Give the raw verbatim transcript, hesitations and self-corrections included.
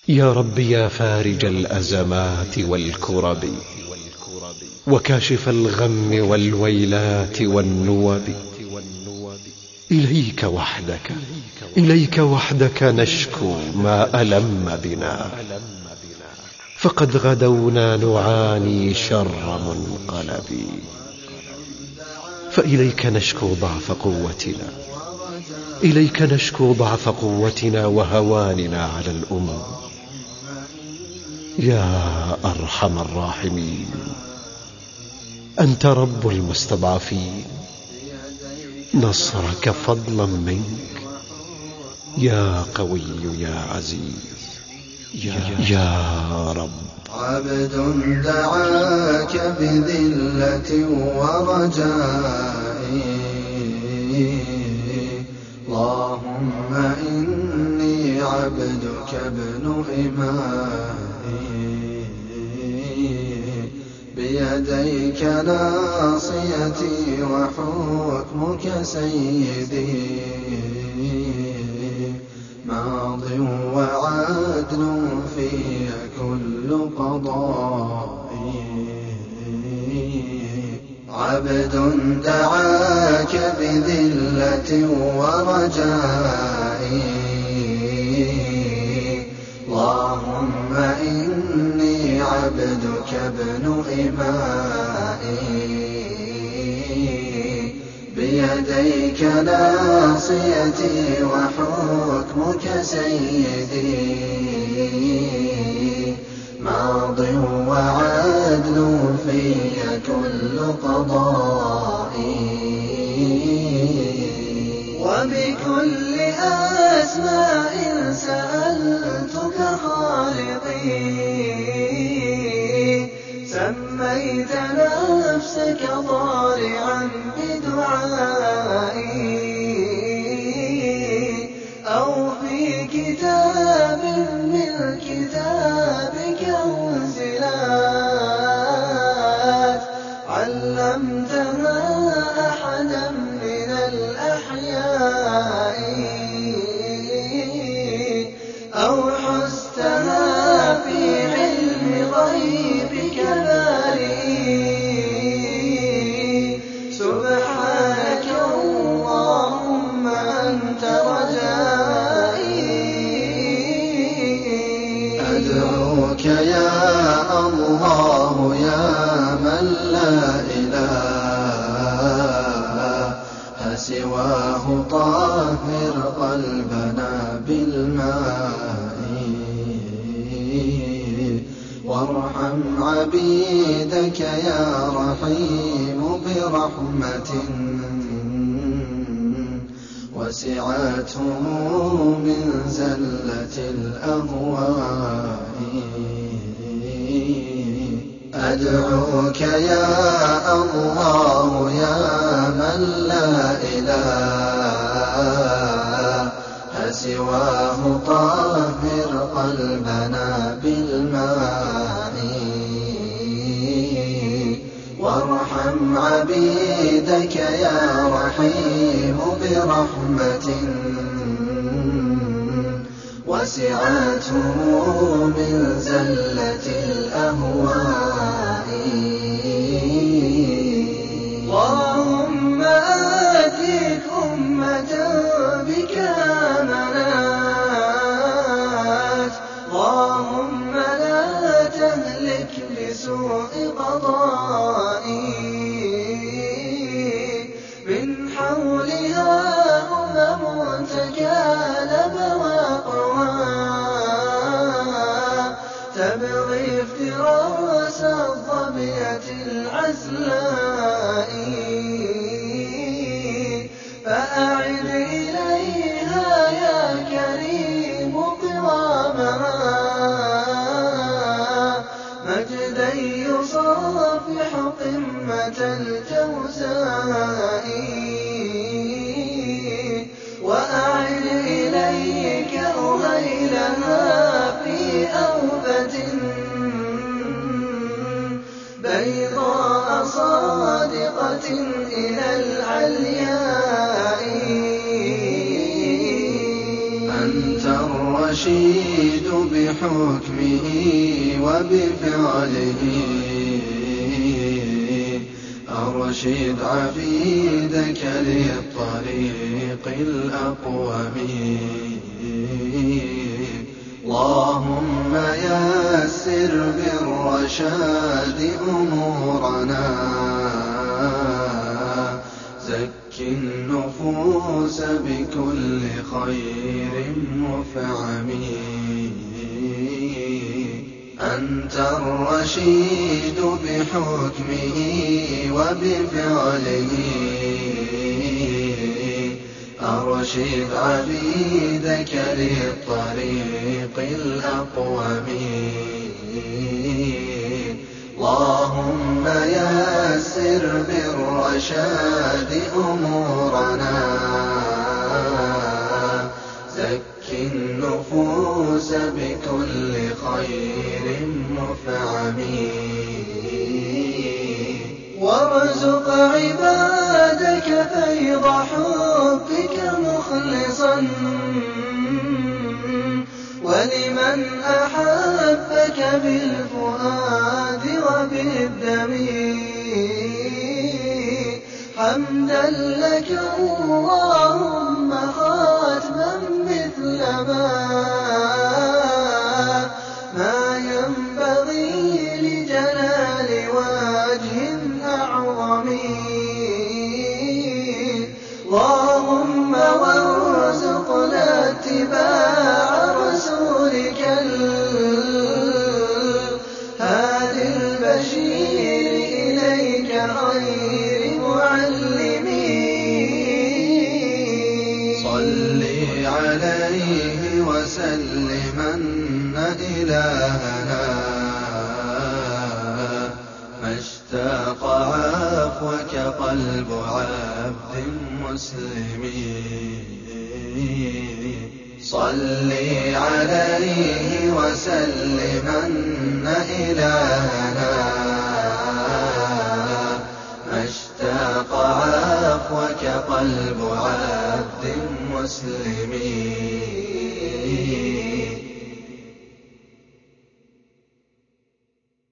يا رب يا فارج الأزمات والكرب وكاشف الغم والويلات والنوب، إليك وحدك إليك وحدك نشكو ما ألم بنا، فقد غدونا نعاني شر منقلب. فإليك نشكو ضعف قوتنا إليك نشكو ضعف قوتنا وهواننا على الأمم. يا أرحم الراحمين، أنت رب المستضعفين، نصرك فضلا منك يا قوي يا عزيز يا, يا رب. عبد دعاك بذلة ورجاء، اللهم إني عبدك ابن إمائي، بيديك ناصيتي وحكمك سيدي، ماض وعدل في كل قضائي. عبد دعاك بذلة ورجائي، اللهم إني عبدك ابن إمائي، بيديك ناصيتي وحكمك سيدي، ماض وعدل في كل قضائي. وبكل أسماء سألتك خالقي، سميت نفسك ضارعا بدعائي، أو في كتاب من كتابك أنزلت، علمتها أحدا من الأحياء، أو حزتها في علم غيبك بارئي. سبحانك اللهم أنت رجائي، أدعوك يا الله يا من لا إله سواه، طهر قلبنا بالماء، وارحم عبيدك يا رحيم برحمة وسعتهم من زلة الأهواء. أدعوك يا الله يا من لا إله سواه، طهر قلبنا بالماء، وارحم عبيدك يا رحيم برحمة وسعتهم من زلة الأهواء. اللهم آتيك أمة بك آمنت، اللهم لا تهلك بسوء قضائي، من حولها أمم تكالب وأقوى، تبغي افتراس الظبية العزلاء، فأعد إليها يا كريم قوامها، مجدا يصافح قمة الجوزاء، وأعد إليك أهيلها في أوبة بيضاء صادقة إلى العلياء. أنت الرشيد بحكمه وبفعله أرشد عبيدك للطريق الأقوم اللهم يسر بالرشاد أمورنا زك النفوس بكل خير مفعم أنت الرشيد بحكمه وبفعله أرشد عبيدك للطريق الأقوم اللهم يسر بالرشاد أمورنا زك النفوس بكل خير مفعم وارزق عبادك فيض حبك مخلصا ولمن أحبك بالفؤاد وبالدم حمدا لك اللهم خاتما مثل ما ما ينبغي لجلال وجه أعظم اللهم وارزقنا اتباع رسولك الهادي البشير إليك خير معلمين صل عليه وسلمن إلهنا ما اشتاق عفوك قلب عبد مسلم صل عليه وسلمن إلهنا ما اشتاق عفوك قلب عبد مسلم